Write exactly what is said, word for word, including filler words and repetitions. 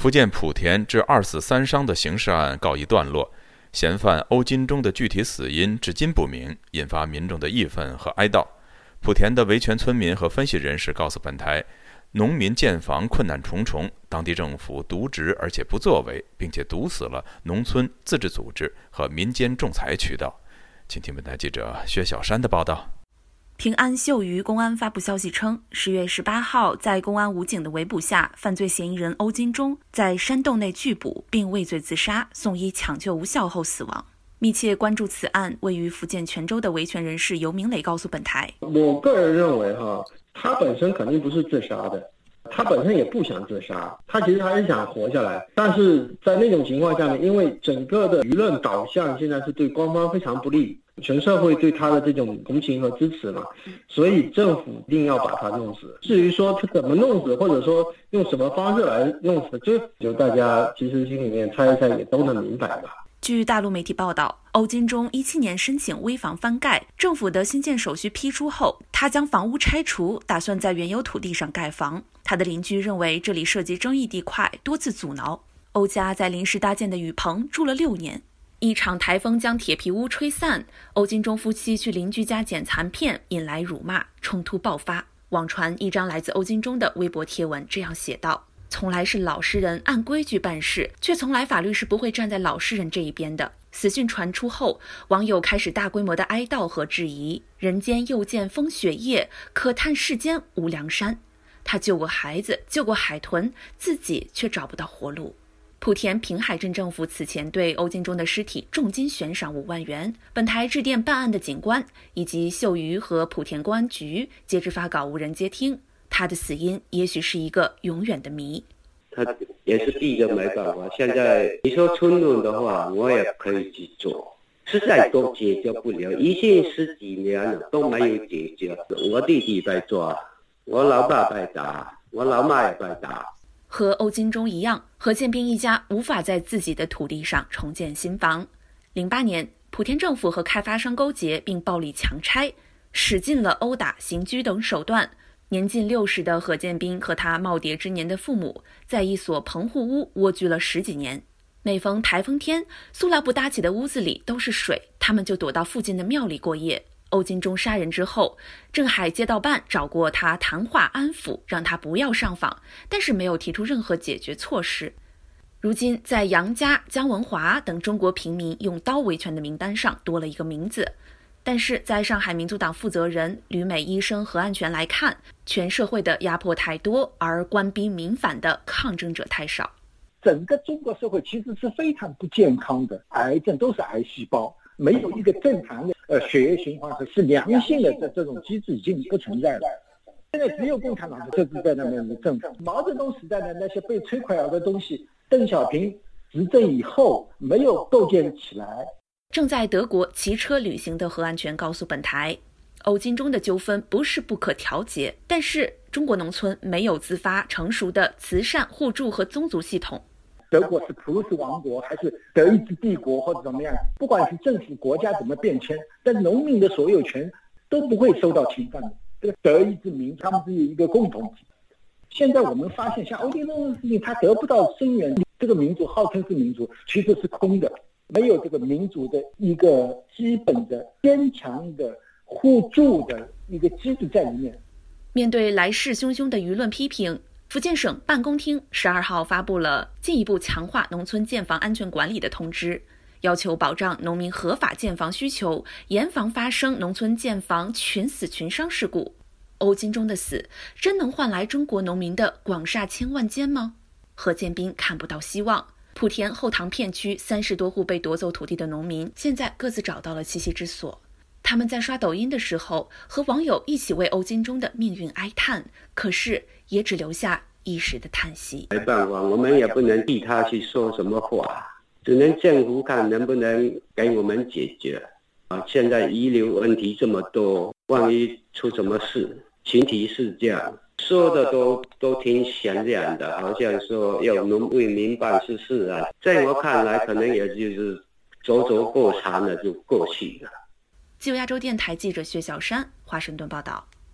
福建莆田致二死三伤的刑事案告一段落，嫌犯欧金忠的具体死因至今不明，引发民众的义愤和哀悼。莆田的维权村民和分析人士告诉本台，农民建房困难重重，当地政府渎职而且不作为，并且堵死了农村自治组织和民间仲裁渠道。请听本台记者薛小山的报道。 平安秀鱼公安发布消息称，十月十八号，在公安武警的围捕下，犯罪嫌疑人欧金忠在山洞内拒捕并畏罪自杀，送医抢救无效后死亡。密切关注此案位于福建泉州的维权人士尤明磊告诉本台， 我个人认为哈，他本身肯定不是自杀的，他本身也不想自杀，他其实还是想活下来。但是在那种情况下面，因为整个的舆论导向现在是对官方非常不利，全社会对他的这种同情和支持嘛，所以政府一定要把他弄死。至于说他怎么弄死，或者说用什么方式来弄死，就就大家其实心里面猜一猜也都能明白吧。 据大陆媒体报道，欧金忠一七年申请危房翻盖，政府的新建手续批出后，他将房屋拆除，打算在原有土地上盖房。他的邻居认为这里涉及争议地块，多次阻挠。欧家在临时搭建的雨棚住了六年。一场台风将铁皮屋吹散，欧金忠夫妻去邻居家捡残片，引来辱骂，冲突爆发。网传一张来自欧金忠的微博贴文，这样写道：从来是老实人按规矩办事，却从来法律是不会站在老实人这一边的。死讯传出后，网友开始大规模的哀悼和质疑，人间又见风雪夜，可叹世间无良山。他救过孩子，救过海豚，自己却找不到活路。莆田平海镇政府此前对欧金忠的尸体重金悬赏五万元。本台致电办案的警官以及秀鱼和莆田公安局，截至发稿无人接听。他的死因也许是一个永远的谜。 他也是逼着没办法，现在你说村论的话，我也可以去做，实在都解决不了，已经十几年了都没有解决。我弟弟被抓，我老爸被打，我老妈也被打。 和欧金忠一样，何建斌一家无法在自己的土地上重建新房。零八年，莆田政府和开发商勾结并暴力强拆，使尽了殴打、刑拘等手段。年近六十的何建斌和他耄耋之年的父母，在一所棚户屋蜗居了十几年。每逢台风天，塑料布搭起的屋子里都是水，他们就躲到附近的庙里过夜。欧金忠杀人之后，镇海街道办找过他谈话安抚，让他不要上访，但是没有提出任何解决措施。如今在杨家、姜文华等中国平民用刀维权的名单上多了一个名字，但是在上海民族党负责人旅美医生何安全来看，全社会的压迫太多，而官逼民反的抗争者太少。 整个中国社会其实是非常不健康的，癌症都是癌细胞，没有一个正常的呃血液循环和是良性的这这种机制已经不存在了。现在只有共产党设置在那边的政府，毛泽东时代的那些被摧毁了的东西，邓小平执政以后没有构建起来。 正在德国骑车旅行的何安全告诉本台，欧金忠的纠纷不是不可调节，但是中国农村没有自发成熟的慈善互助和宗族系统。 德国是普鲁士王国还是德意志帝国或者怎么样，不管是政府国家怎么变迁，但农民的所有权都不会受到侵犯的。这个德意志民他们是有一个共同体。现在我们发现像欧金忠的事情，他得不到声援，这个民族号称是民族，其实是空的，没有这个民族的一个基本的坚强的互助的一个机制在里面。 面对来势汹汹的舆论批评，福建省办公厅十二号发布了进一步强化农村建房安全管理的通知，要求保障农民合法建房需求，严防发生农村建房群死群伤事故。欧金忠的死真能换来中国农民的广厦千万间吗？何建斌看不到希望。莆田后塘片区三十多户被夺走土地的农民，现在各自找到了栖息之所。他们在刷抖音的时候，和网友一起为欧金忠的命运哀叹，可是也只留下一时的叹息。 没办法，我们也不能替他去说什么话，只能政府看能不能给我们解决。啊，现在遗留问题这么多，万一出什么事，前提是这样。说的都都挺响亮的，好像说要农为民办实事啊，在我看来，可能也就是走走过场了就过去了。 自由亚洲电台记者薛小山，华盛顿报道。